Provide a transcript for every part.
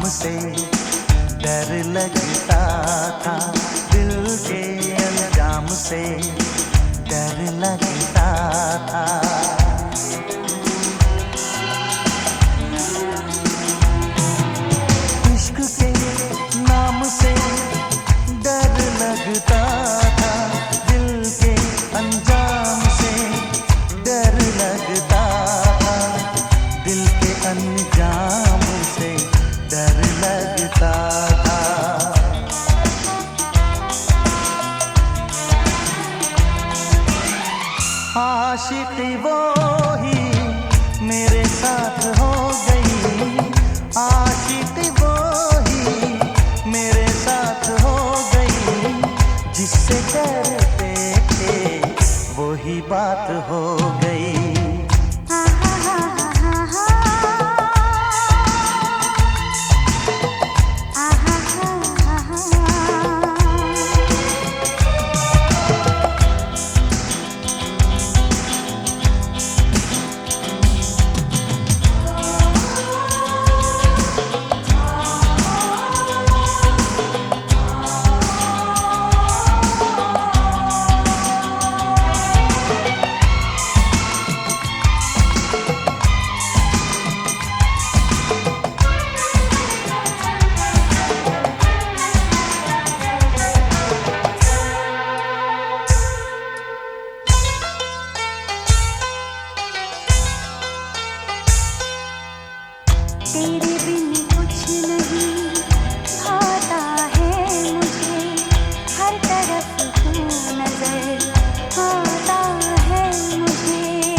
से डर लगता था, दिल के अंजाम से डर लगता था। इश्क के नाम से डर लगता था, दिल के अंजाम से डर लगता था, दिल के अंजाम से डर लगता था। आशिक़ी वो ही मेरे साथ हो गई, आशिक़ी वो ही मेरे साथ हो गई, जिससे डरते थे वही बात हो गई। तेरे बिन कुछ नहीं आता है मुझे, हर तरफ तू नजर आता है मुझे।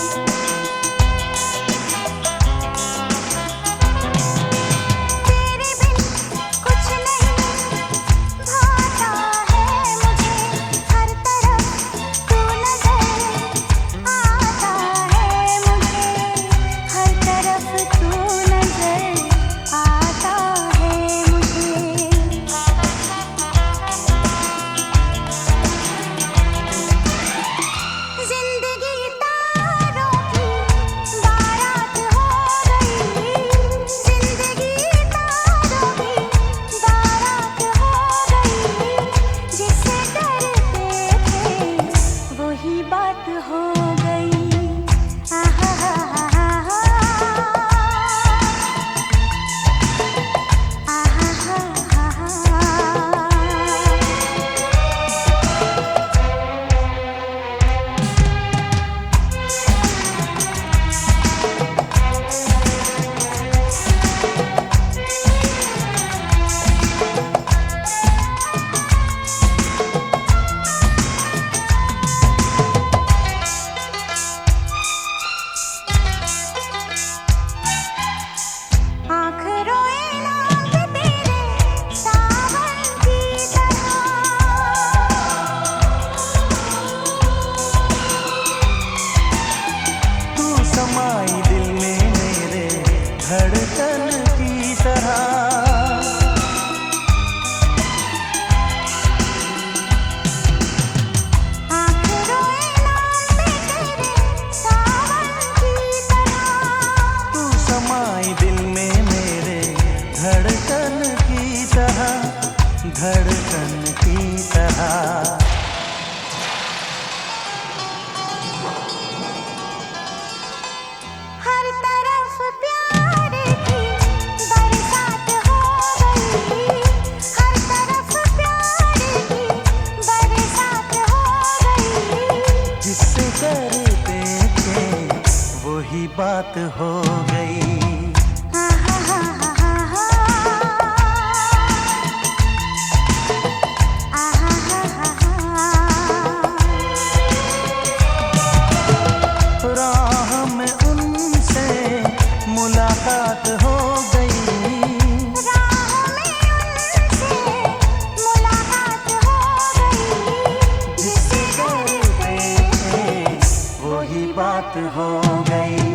तेरे बिन कुछ नहीं आता है मुझे, हर तरफ तू नजर आता है मुझे, हर तरफ तू आता है मुझे। जिंदगी तारों की बारात हो गई, जिंदगी तारों की बारात हो गई, जिसे डरते थे वही बात हो गई। समाई दिल में मेरे धड़कन की तरह, आँख रोए नाम पे तेरे सावन की तरह, तू समाई दिल में मेरे धड़कन की तरह, धड़कन की तरह। हर तरफ प्यार की बरसात हो गई, हर तरफ प्यार की बरसात हो गई, जिससे डरते थे वही बात हो गई। राह में उनसे मुलाकात हो गई, राह में उनसे मुलाकात हो गई, जिससे डरते थे वही बात हो गई।